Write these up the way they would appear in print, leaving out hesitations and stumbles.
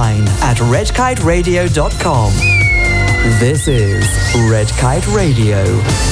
online at redkiteradio.com. This is Red Kite Radio.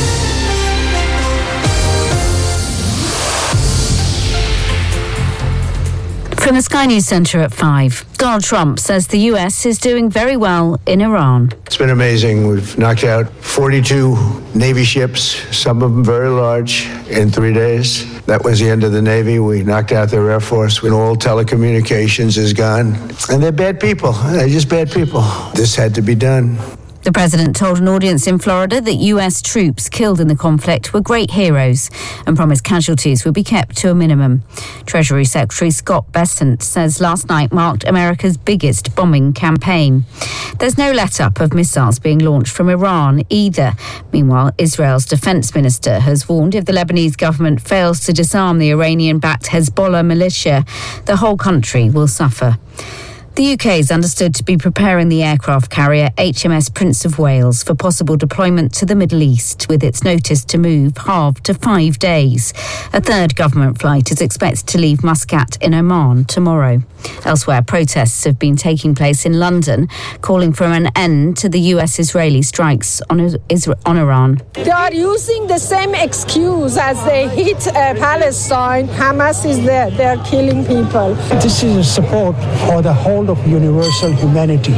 From the Sky News Centre at 5, Donald Trump says the US is doing very well in Iran. It's been amazing. We've knocked out 42 Navy ships, some of them very large, in 3 days. That was the end of the Navy. We knocked out their Air Force. All telecommunications is gone. And they're bad people. They're just bad people. This had to be done. The president told an audience in Florida that US troops killed in the conflict were great heroes and promised casualties would be kept to a minimum. Treasury Secretary Scott Bessent says last night marked America's biggest bombing campaign. There's no let-up of missiles being launched from Iran either. Meanwhile, Israel's defense minister has warned if the Lebanese government fails to disarm the Iranian-backed Hezbollah militia, the whole country will suffer. The UK is understood to be preparing the aircraft carrier HMS Prince of Wales for possible deployment to the Middle East, with its notice to move halved to 5 days. A third government flight is expected to leave Muscat in Oman tomorrow. Elsewhere, protests have been taking place in London, calling for an end to the US-Israeli strikes on Iran. They are using the same excuse as they hit Palestine. Hamas is there. They are killing people. This is a support for the whole of universal humanity.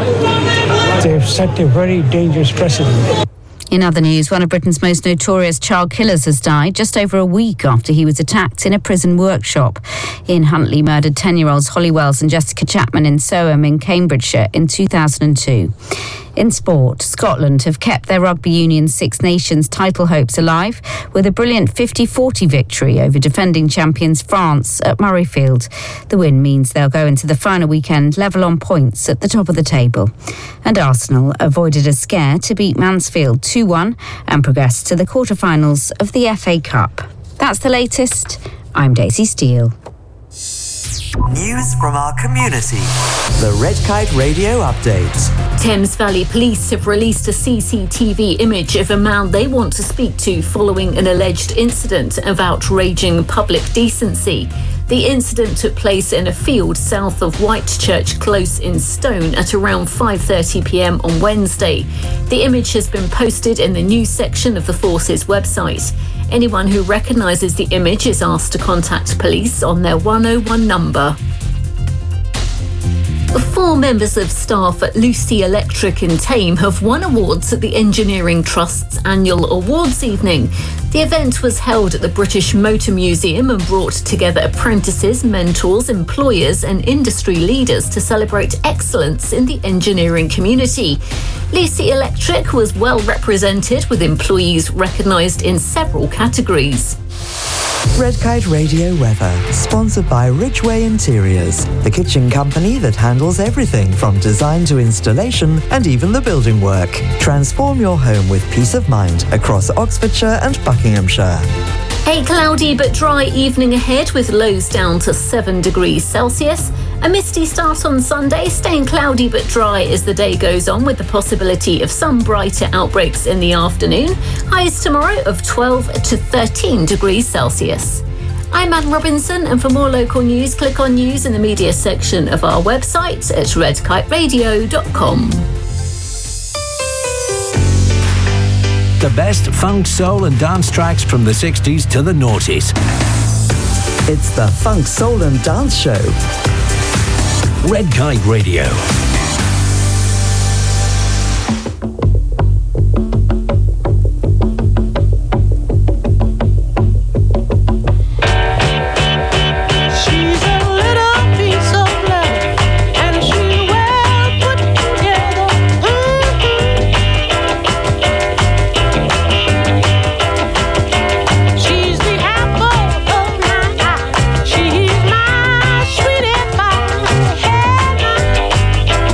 They've set a very dangerous precedent. In other news, one of Britain's most notorious child killers has died just over a week after he was attacked in a prison workshop. Ian Huntley murdered 10-year-olds Holly Wells and Jessica Chapman in Soham in Cambridgeshire in 2002. In sport, Scotland have kept their Rugby Union Six Nations title hopes alive with a brilliant 50-40 victory over defending champions France at Murrayfield. The win means they'll go into the final weekend level on points at the top of the table. And Arsenal avoided a scare to beat Mansfield 2-1 and progressed to the quarter-finals of the FA Cup. That's the latest. I'm Daisy Steele. News from our community. The Red Kite Radio Update. Thames Valley Police have released a CCTV image of a man they want to speak to following an alleged incident of outraging public decency. The incident took place in a field south of Whitechurch Close in Stone at around 5:30pm on Wednesday. The image has been posted in the news section of the Force's website. Anyone who recognises the image is asked to contact police on their 101 number. 4 members of staff at Lucy Electric in Thame have won awards at the Engineering Trust's annual awards evening. The event was held at the British Motor Museum and brought together apprentices, mentors, employers and industry leaders to celebrate excellence in the engineering community. Lucy Electric was well represented, with employees recognised in several categories. Red Kite Radio weather, sponsored by Ridgeway Interiors, the kitchen company that handles everything from design to installation and even the building work. Transform your home with peace of mind across Oxfordshire and Buckinghamshire. A cloudy but dry evening ahead with lows down to 7 degrees Celsius. A misty start on Sunday, staying cloudy but dry as the day goes on, with the possibility of some brighter outbreaks in the afternoon. Highs tomorrow of 12 to 13 degrees Celsius. I'm Anne Robinson, and for more local news, click on news in the media section of our website at redkiteradio.com. The best funk, soul and dance tracks from the 60s to the noughties. It's the Funk, Soul and Dance Show. Red Kite Radio. She's my sweetie pie.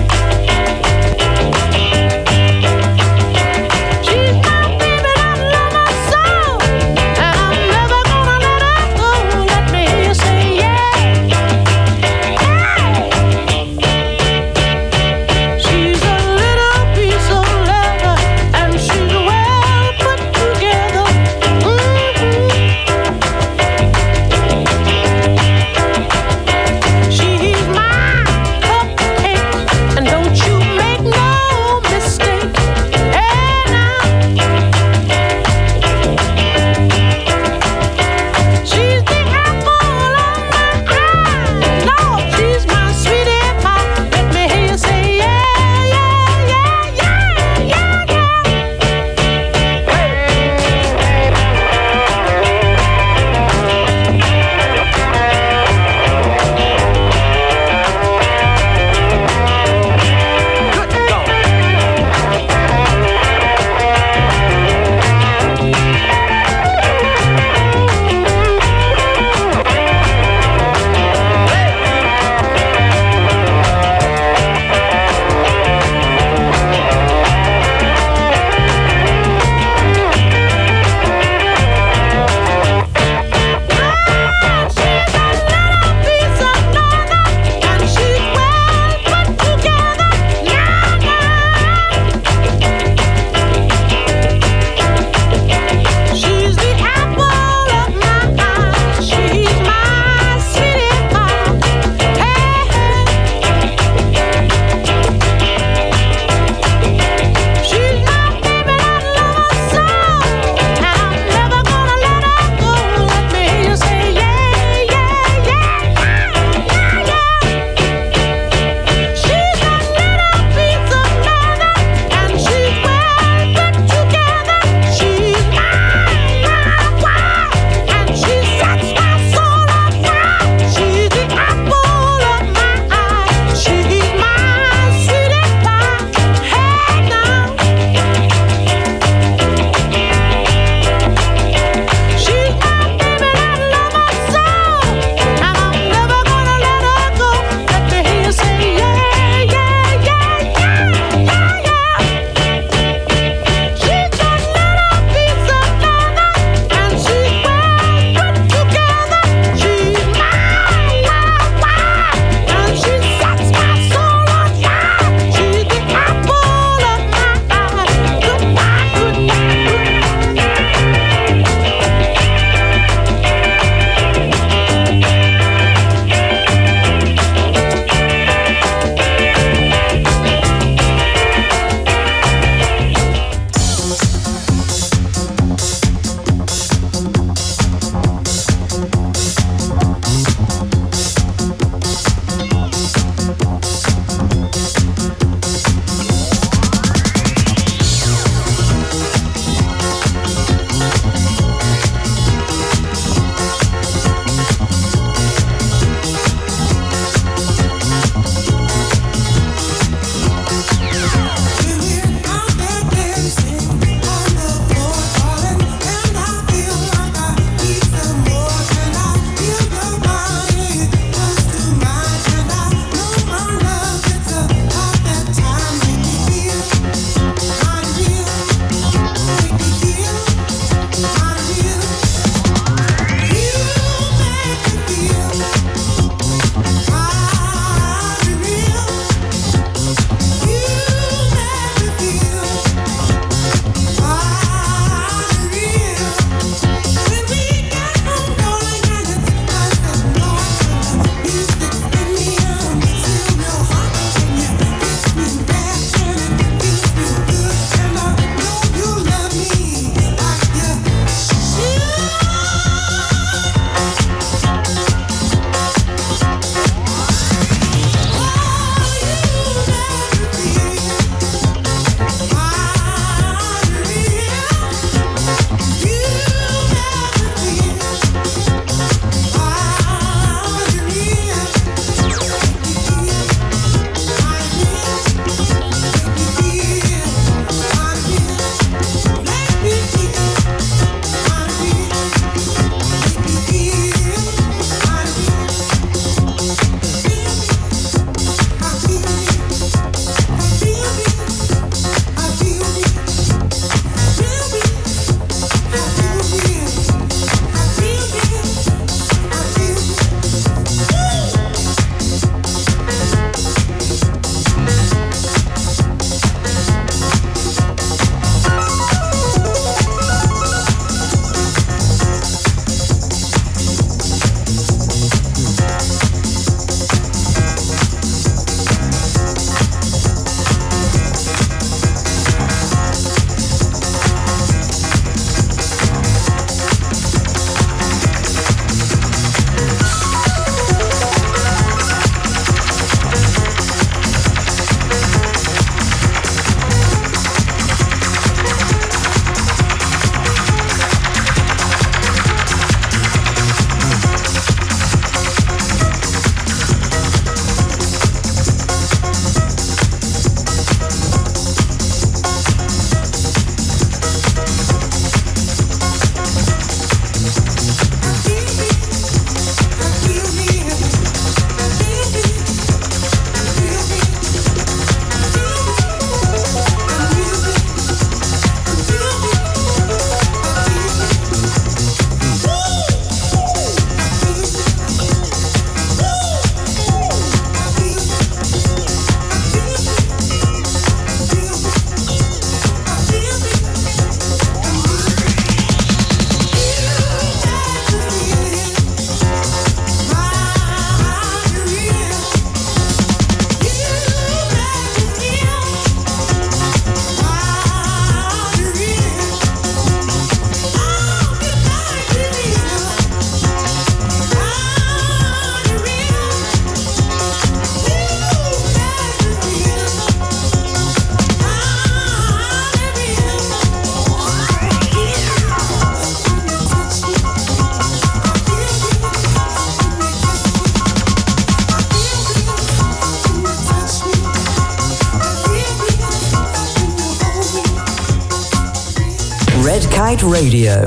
Kite Radio.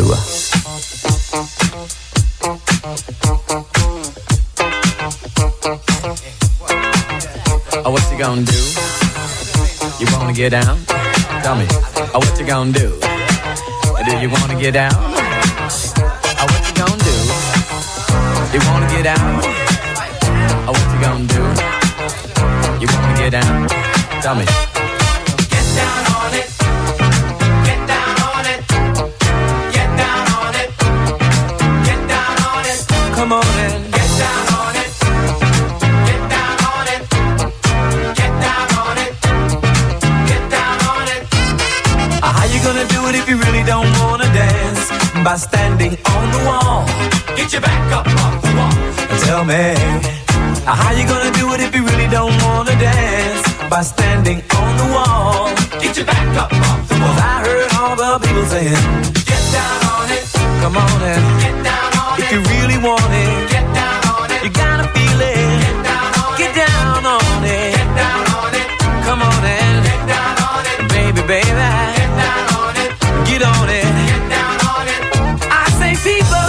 Oh, what you gonna do? You wanna get down? Tell me. Oh, what you gonna do? Do you wanna get down? Oh, what you gonna do? You wanna get down? Oh, what you gonna do? You wanna get down? Tell me. Get down on it. Get down on it. Get down on it. Get down on it. Come on and get down on it. Get down on it. Get down on it. Get down on it. How you gonna do it if you really don't wanna dance? By standing on the wall. Get your back up off the wall. Tell me. How you gonna do it if you really don't wanna dance? By standing on the wall. Get your back up off the wall. 'Cause I heard all the people saying, get down on it. Come on and get down on it. If you really want it, get down on it. You gotta feel it. Get down on it. Get down on it. Get down on it. Come on and get down on it. Baby, baby. Get down on it. Get on it. Get down on it. I say people.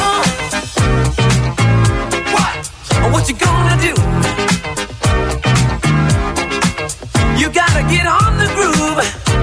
What you gonna do? You gotta get on the groove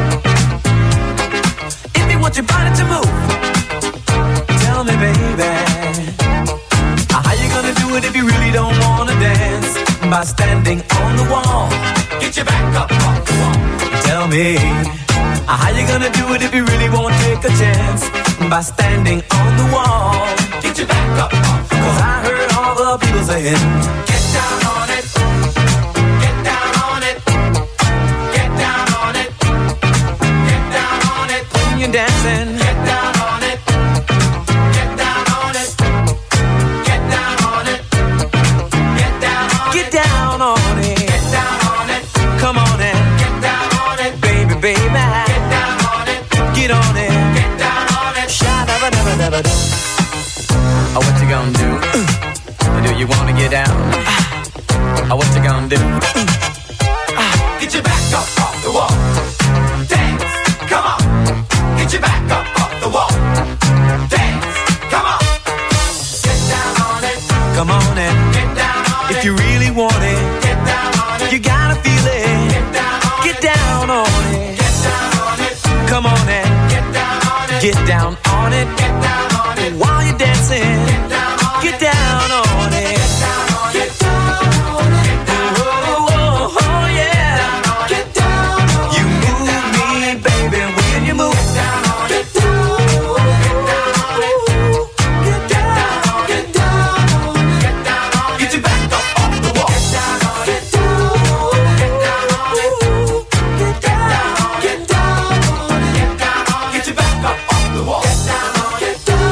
if you want your body to move. Tell me, baby, how you gonna do it if you really don't wanna dance? By standing on the wall. Get your back up off the wall. Tell me, how you gonna do it if you really won't take a chance? By standing on the wall. Get your back up off the wall. 'Cause I heard all the people saying, get down on it. Get down on it. Get down on it. Get down on it. When you're dancing, get down on it. Get down on it. Get down on it. Get down on it. Get down on it. Get down on it. Come on and get down on it. Baby, baby. Get down on it. Get on it. Get down on it. Sha-da-ba-da-ba-da-ba-da. Oh, what you gonna do? Do you wanna get down? Oh, what you gonna do? Get your back up off the wall. Dance, come on. Get your back up off the wall. Dance, come on. Get down on it. Come on and get down on it. If you really want it, get down on it. You gotta feel it. Get down on it. Get down on it. Get down on it. Come on and get down on it. Get down on it. Get down on it. While you're dancing, get down on it. Get down on it. Get down on it. Get down on it. Oh, oh, oh, yeah. Get down on it. You move me, baby, when you move. Get down on it. Get down on it. Get down on it. Get down on it. Get down on it. Get down on it. Get your back up off the wall. Get down on it. Get down on it. Get down on it. Get down on it. Get down on it. Get down on it. Get your back up off the wall. Get down on it. Get down on it.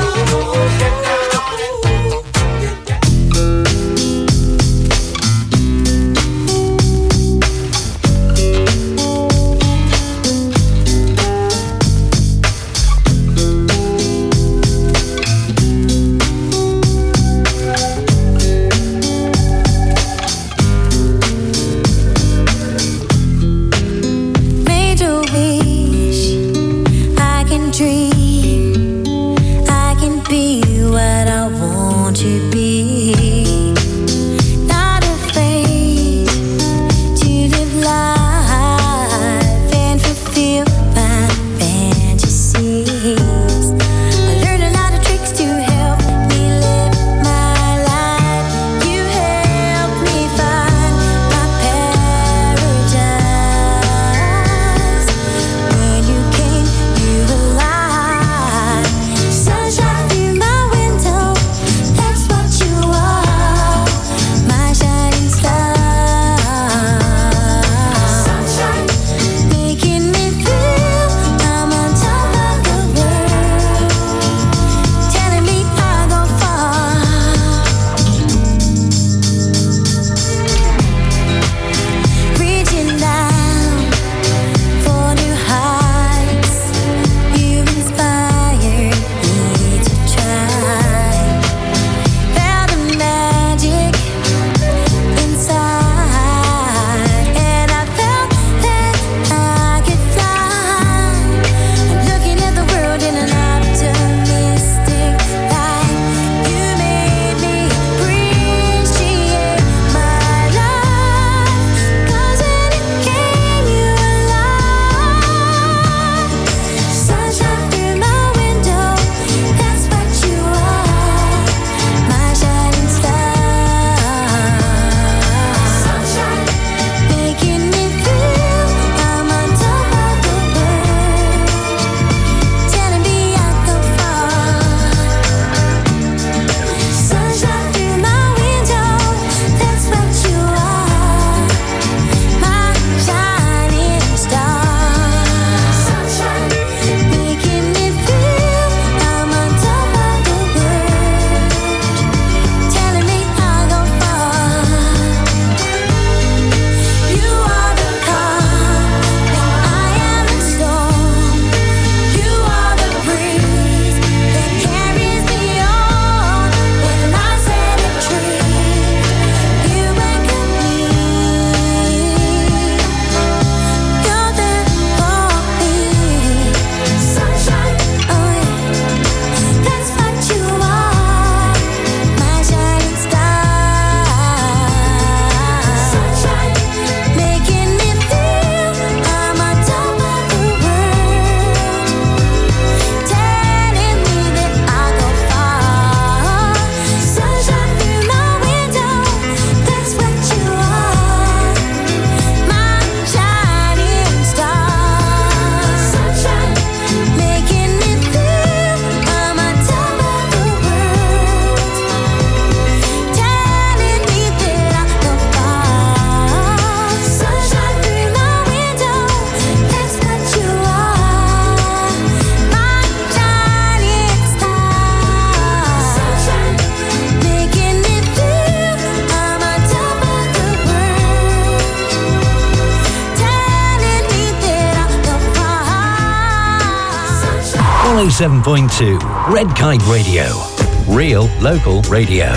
107.2 Red Kite Radio. Real local radio.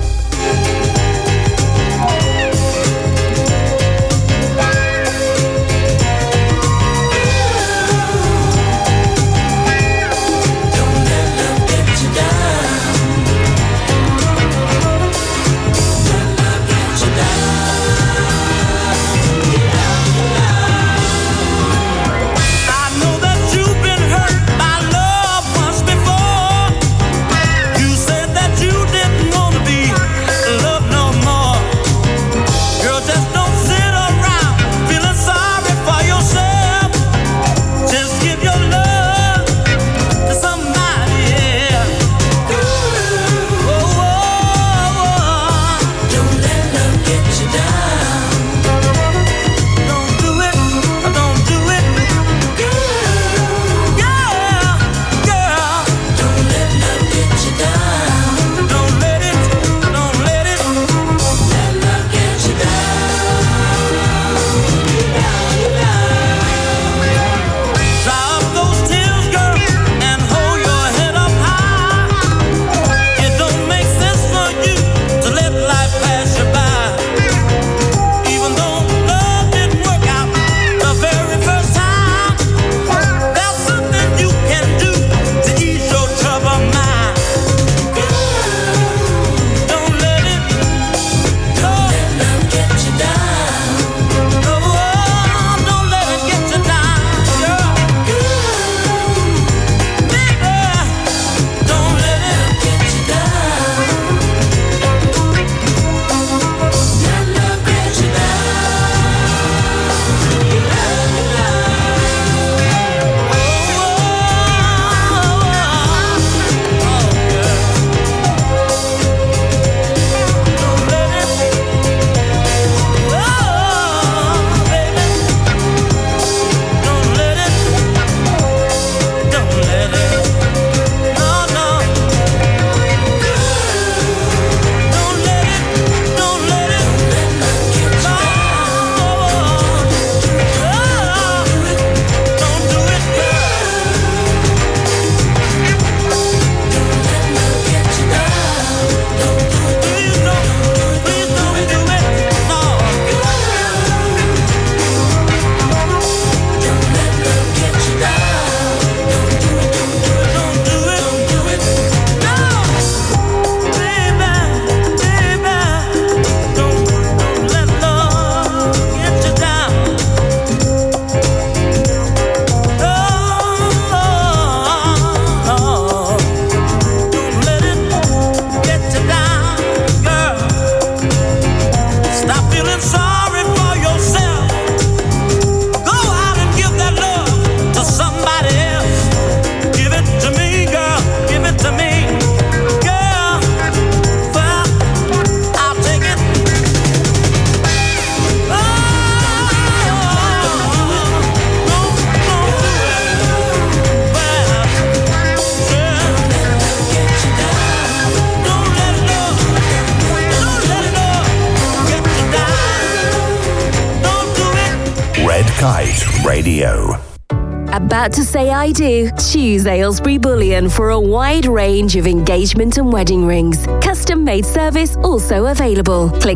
Kite Radio. About to say I do? Choose Aylesbury Bullion for a wide range of engagement and wedding rings. Custom-made service also available. Click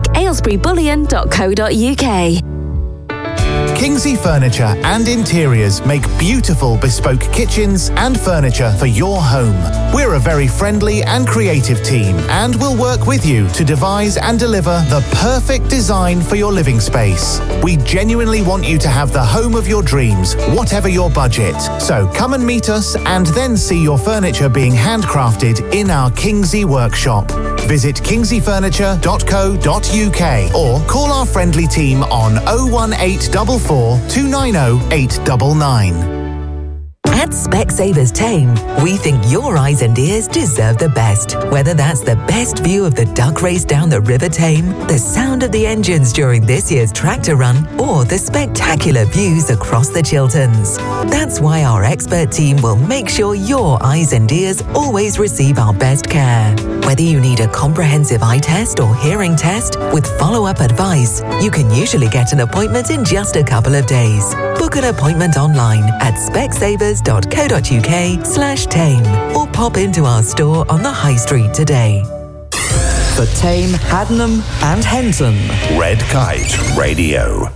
aylesburybullion.co.uk. Kingsley Furniture and Interiors make beautiful bespoke kitchens and furniture for your home. We're a very friendly and creative team and will work with you to devise and deliver the perfect design for your living space. We genuinely want you to have the home of your dreams, whatever your budget. So come and meet us and then see your furniture being handcrafted in our Kingsley workshop. Visit kingsleyfurniture.co.uk or call our friendly team on 01844 290 899. At Specsavers Tame, we think your eyes and ears deserve the best. Whether that's the best view of the duck race down the River Tame, the sound of the engines during this year's tractor run, or the spectacular views across the Chilterns. That's why our expert team will make sure your eyes and ears always receive our best care. Whether you need a comprehensive eye test or hearing test with follow-up advice, you can usually get an appointment in just a couple of days. Book an appointment online at specsavers.co.uk/Tame or pop into our store on the High Street today. For Tame, Haddenham and Henton. Red Kite Radio.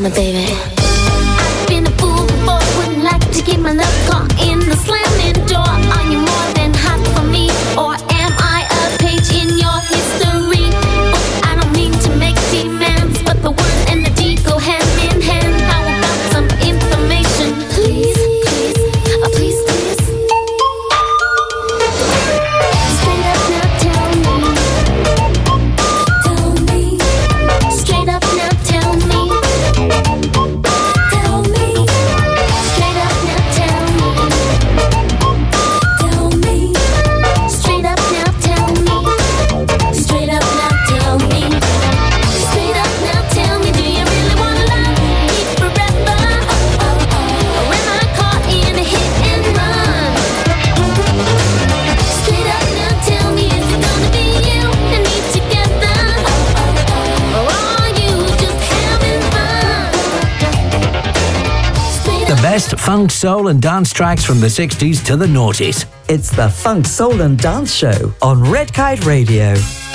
me, baby. I've been a fool before, wouldn't like to get my love caught in the slamming door. Are you more than hot for me, or am I a page in your history? Oh, I don't mean to make demands, but the word and the deed go hand in hand. How about some information, please? Please, please. Straight up now, tell me. Tell me. Straight up now, tell me. Tell me. Straight up now, tell me. Tell me. Straight up now, tell me. Straight up now, tell me. Straight up now, tell me. Do you really wanna love me forever? Or am I caught in a hit and run? Straight up now, tell me, is it gonna be you and me together? Or are you just having fun? The best funk, soul and dance tracks from the 60s to the noughties. It's the Funk, Soul and Dance Show on Red Kite Radio.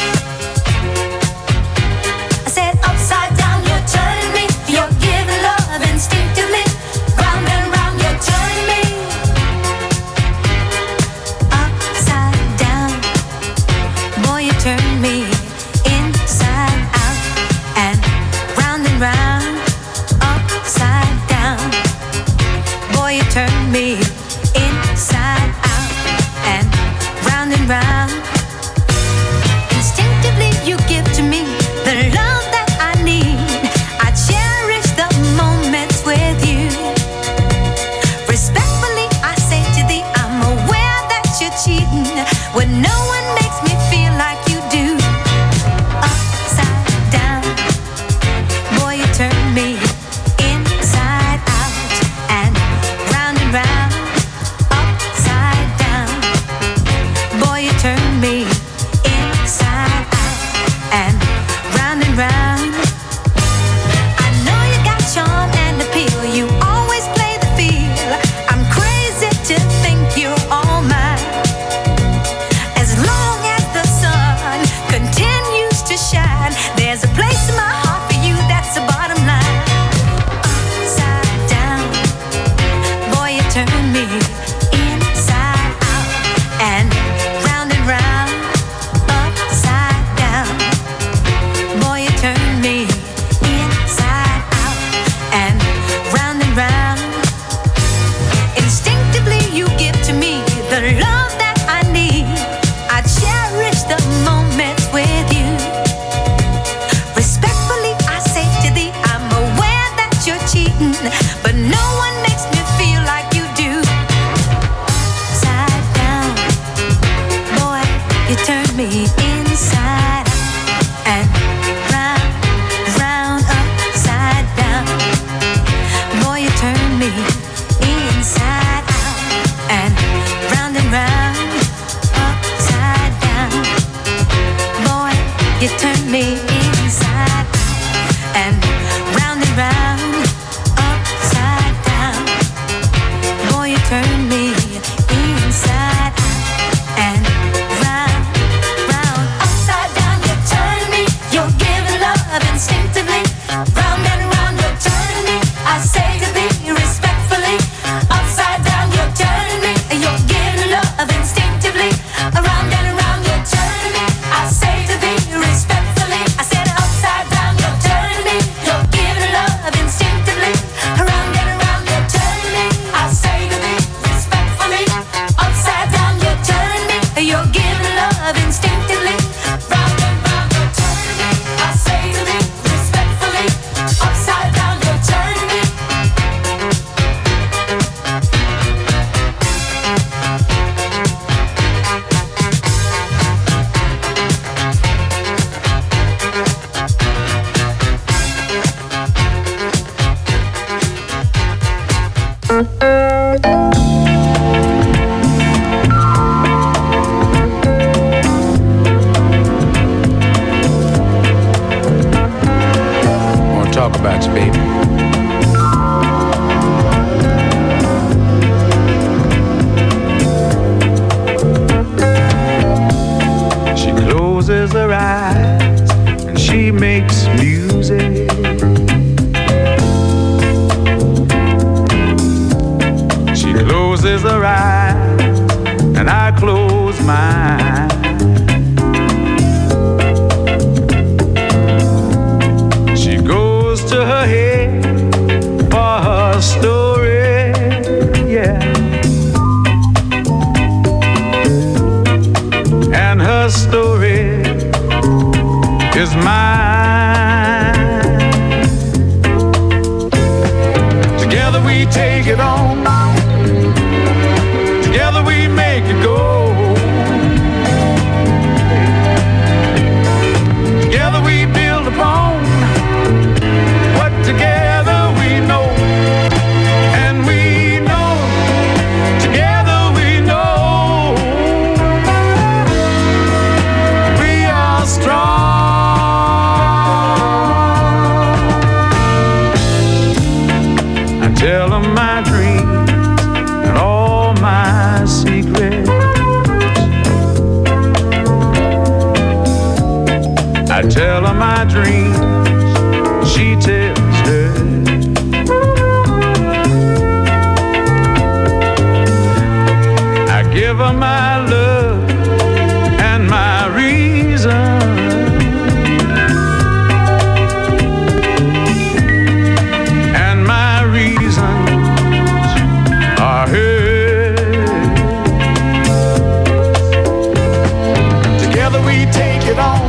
I said upside down, you're turning me. You're giving love instinctively. Round and round, you're turning me. Upside down, boy, you turn me inside out and round and round. Upside down, boy, you turn me inside out and round and round. Instinctively you give to me the love that I need. I cherish the moments with you. Respectfully I say to thee, I'm aware that you're cheating when no one makes me feel like you do. Upside down, boy, you turn me inside out and round and round. Upside down, boy, you turn me inside out and round. I know you got charm and appeal. You always play the field. I'm crazy to think you're all mine. As long as the sun continues to shine, there's a place in my heart for you. That's the bottom line. Upside down, boy, you turn me inside out and round. Upside down, boy, you turn me inside out and round. Instinctively you give to me the love that I need. I cherish the moments with you. Respectfully I say to thee, I'm aware that you're cheating, but no one makes me feel like you do. Upside down, boy, you turn me inside out and round. Upside down, boy, you turn me inside out and round. Upside down, boy, you turn me inside out and round. Upside down, boy, you turn me inside out and round. Upside down, you turn me. You're giving love instinctively. Round and round, you're turning me. I say to thee respectfully. Upside down, you're turning me. You're giving love instinctively. Around and around, you're turning me. I say to thee respectfully. I said upside down, you're turning me. You're giving love instinctively. Around and around, you're turning me. I say to thee respectfully. Upside down, you're turning me. You're giving love instinctively. Round and round, you're turning me. I say to thee respectfully. Upside down, you're turning me. Wanna talk about you, baby. She closes her eyes and she makes music. closes her eyes and I close mine. She goes to her head for her story, yeah. And her story is mine. Together we take it on. Together we make it go. Together we build upon what together we know. And we know, together we know, we are strong. I tell them my dreams and all my secrets. I tell her my dreams, she tells her. I give her my love and my reason. And my reasons are hers. Together we take it on.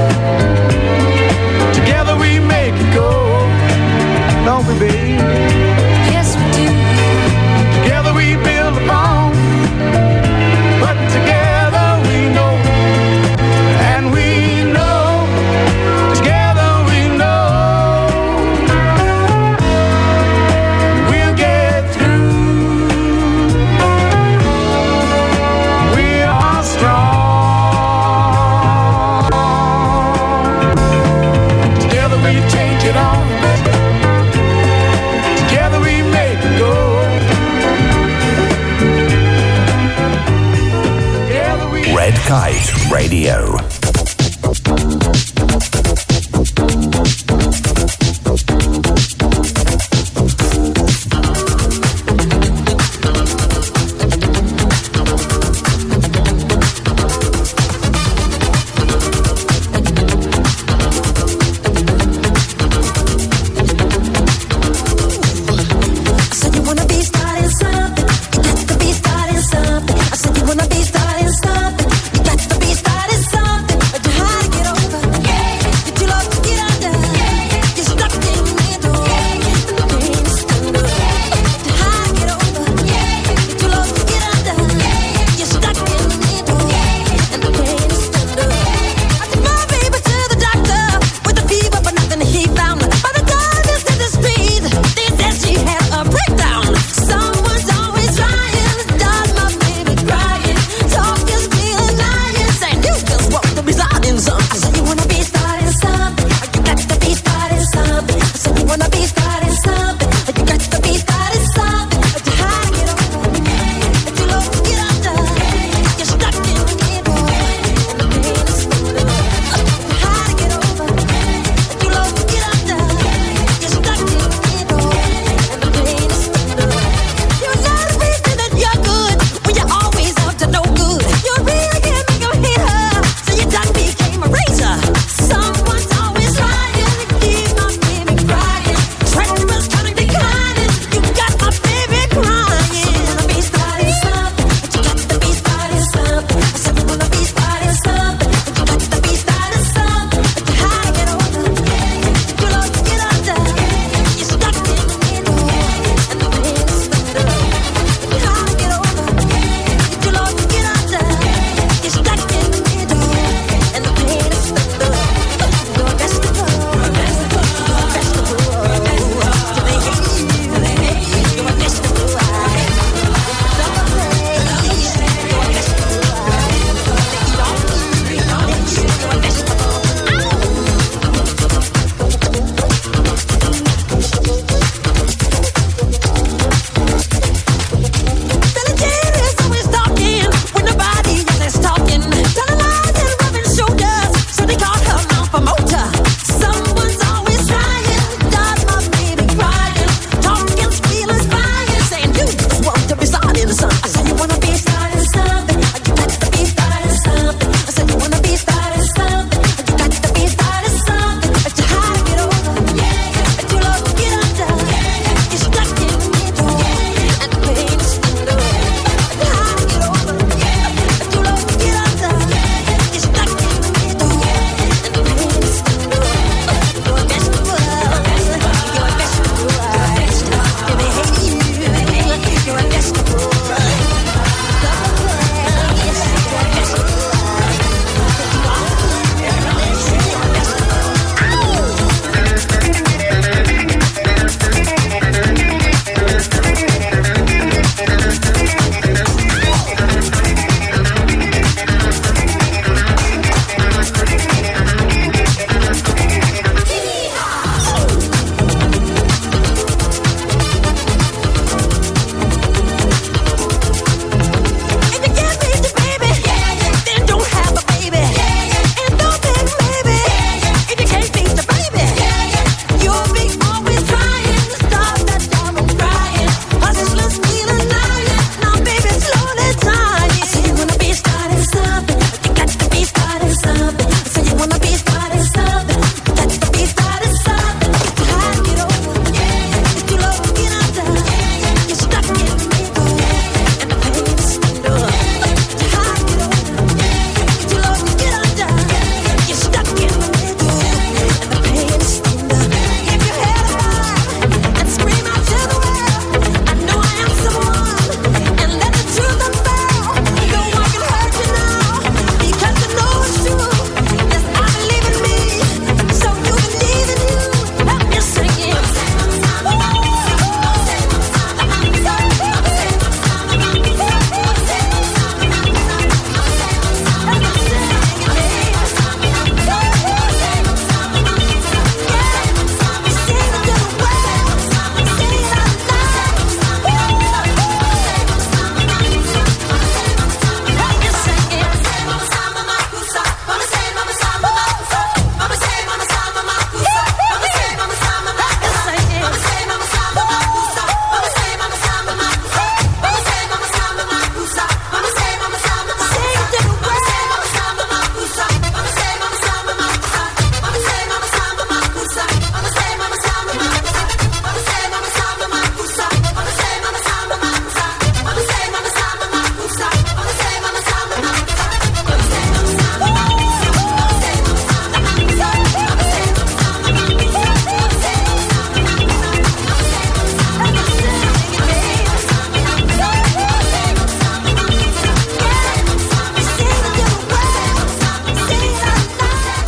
Together we make it go. Don't we, babe? Yes, we do. Together we build upon what together we know. And we know, together we know, we'll get through. We are strong. Together we take it on. Together we make it go. Together we Red Kite Radio. Said you wanna be starting something. You got to be starting something. I said you wanna be starting something. You got to be starting something.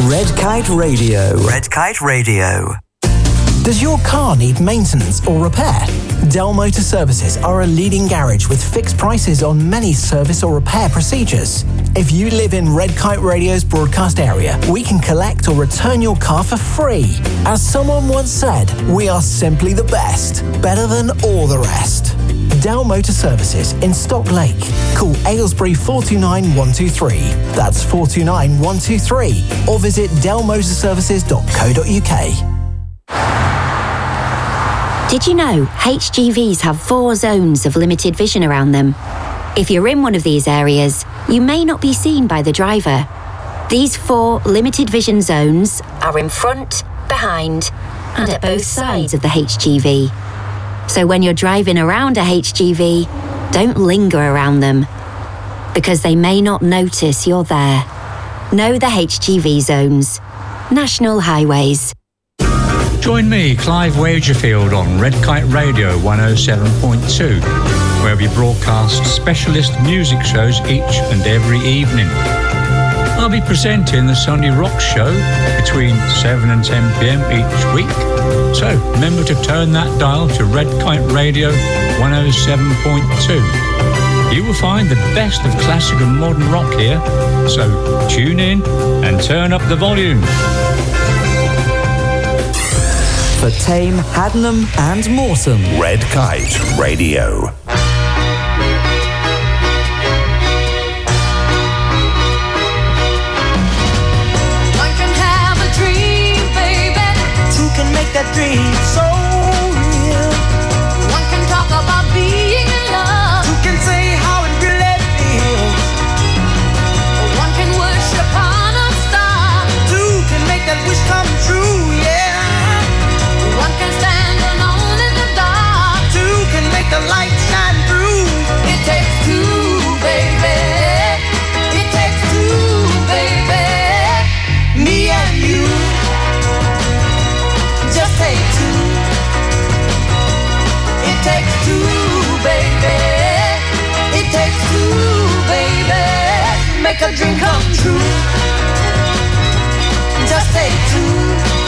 Red Kite Radio. Red Kite Radio. Does your car need maintenance or repair? Dell Motor Services are a leading garage with fixed prices on many service or repair procedures. If you live in Red Kite Radio's broadcast area, we can collect or return your car for free. As someone once said, we are simply the best, better than all the rest. Dell Motor Services in Stock Lake. Call Aylesbury 429 123. That's 429 123. Or visit dellmotorservices.co.uk. Did you know HGVs have 4 zones of limited vision around them? If you're in one of these areas, you may not be seen by the driver. These 4 limited vision zones are in front, behind, and at both sides of the HGV. So when you're driving around a HGV, don't linger around them, because they may not notice you're there. Know the HGV zones. National Highways. Join me, Clive Wagerfield, on Red Kite Radio 107.2, where we broadcast specialist music shows each and every evening. I'll be presenting the Sunday Rock Show between 7 and 10 p.m. each week. So remember to turn that dial to Red Kite Radio 107.2. You will find the best of classic and modern rock here. So tune in and turn up the volume. For Tame, Haddenham and Morecambe. Red Kite Radio. One can have a dream, baby. Two can make that dream so real. One can talk about being in love. Two can say how it really feels. One can worship on a star. Two can make that wish come true, yeah. One can stand alone in the dark. Two can make the light shine through. It takes two, baby. It takes two, baby. Me and you. Just take two. It takes two, baby. It takes two, baby. Make a dream come true. Just take two.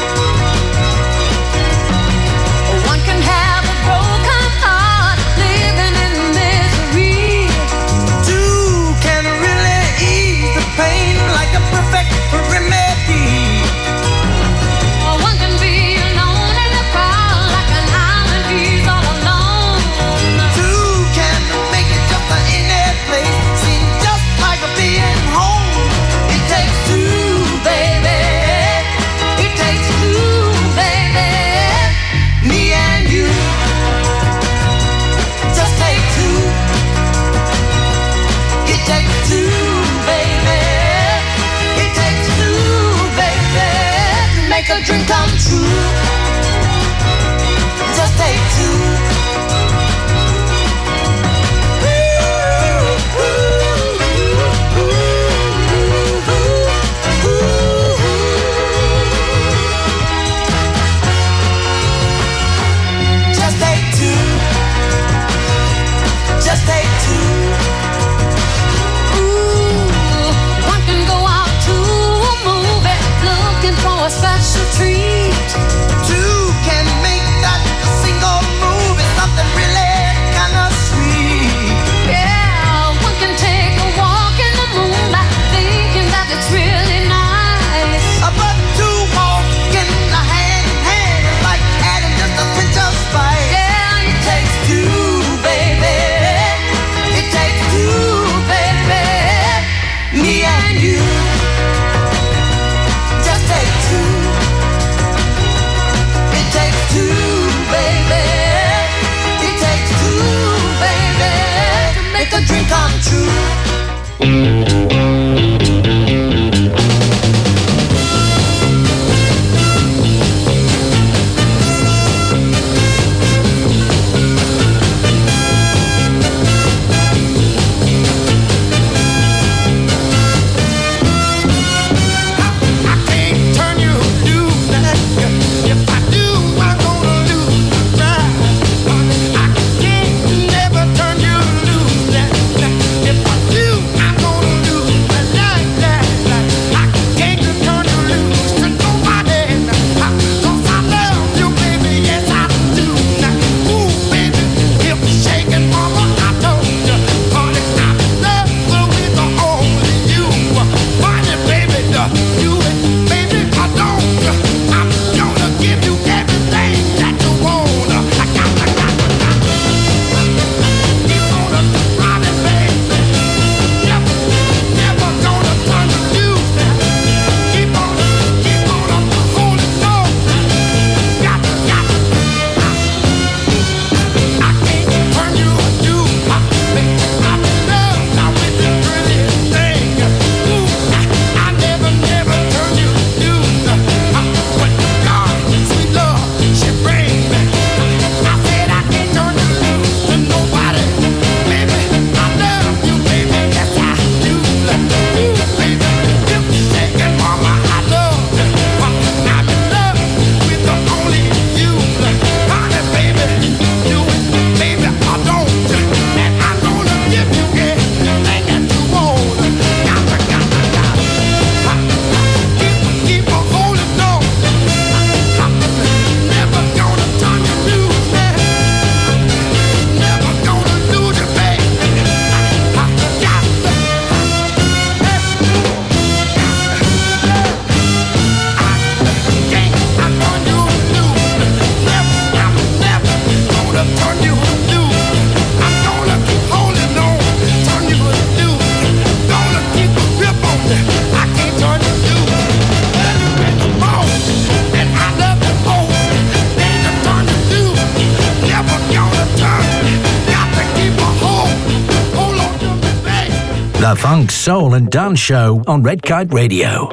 One can have a broken heart, living in misery. Two can really ease the pain like a perfect remedy. One can be alone in a crowd like an island he's all alone. Two can make it just in their place, seem just like a being home. It takes two, baby. It The Funk, Soul and Dance Show on Red Kite Radio.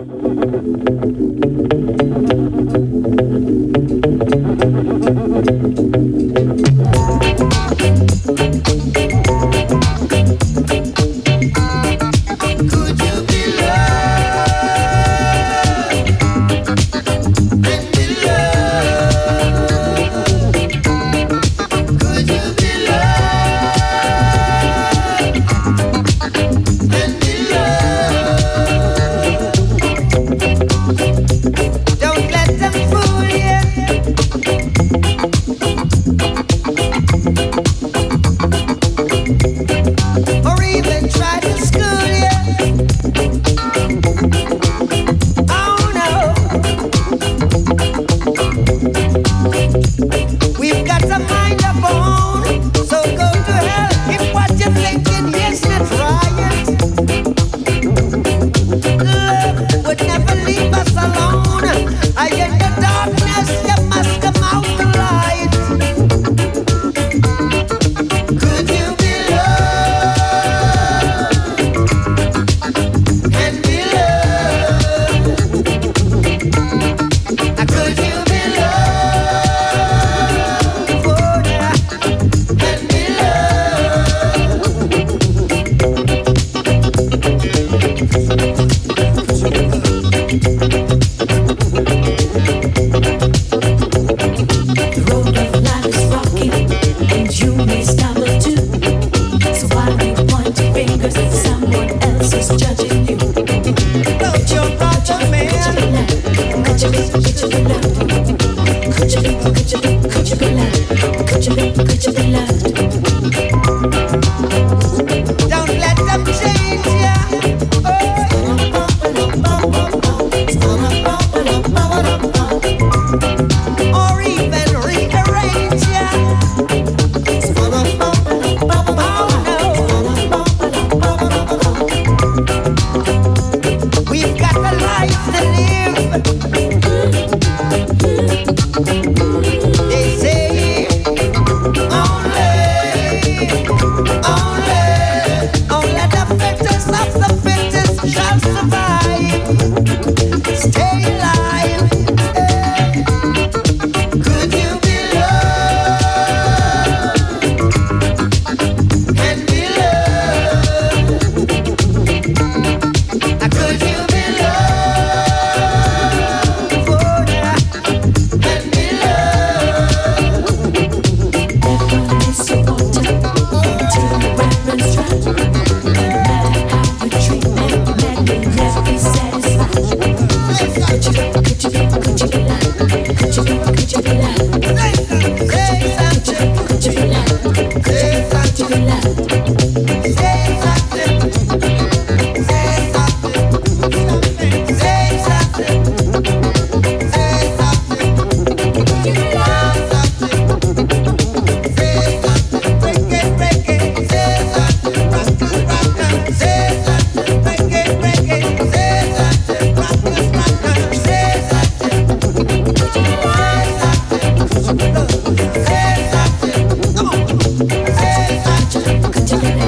Could you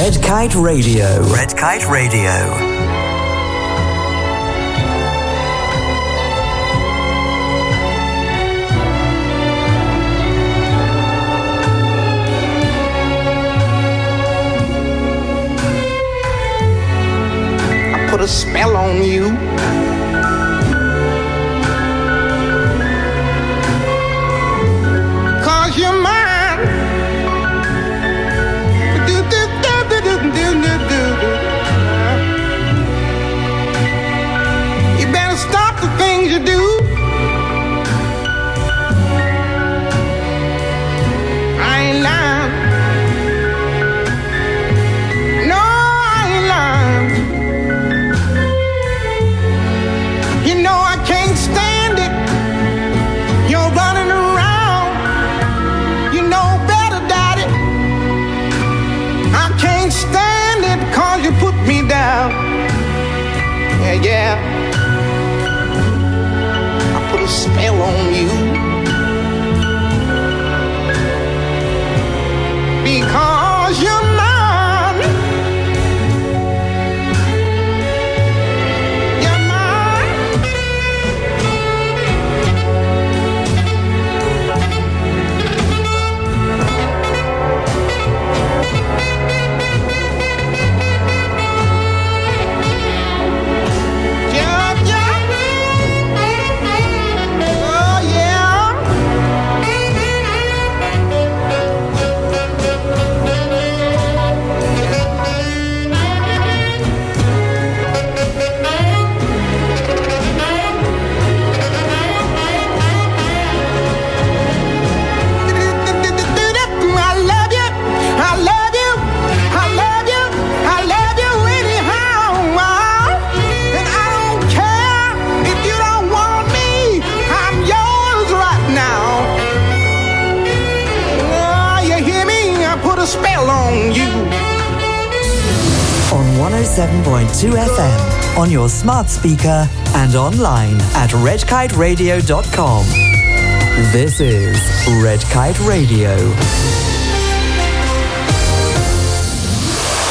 Red Kite Radio. Red Kite Radio. Put a spell on you. Cause you're mine. You better stop the things you do. I ain't lying. No, I ain't lying. You know I can't stand it. You're running around. You know better, Daddy. I can't stand it 'cause you put me down. Yeah, yeah. I put a spell on you. Because you're mine. Spell on you. On 107.2 FM, on your smart speaker, and online at redkiteradio.com. This is Red Kite Radio.